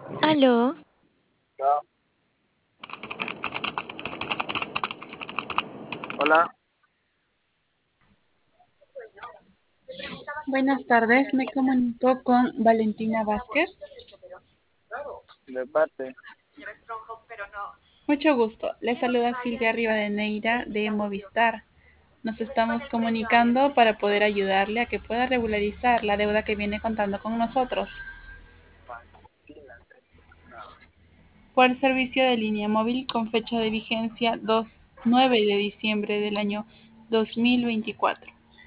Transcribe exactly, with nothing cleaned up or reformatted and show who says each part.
Speaker 1: Aló,
Speaker 2: Ya. Hola,
Speaker 3: Buenas tardes, me comunico con Valentina Vázquez.
Speaker 2: de parte.
Speaker 3: Mucho gusto, le saluda Silvia Rivadeneira de Movistar. Nos estamos comunicando para poder ayudarle a que pueda regularizar la deuda que viene contando con nosotros por servicio de línea móvil con fecha de vigencia dos nueve de diciembre del año dos mil veinticuatro.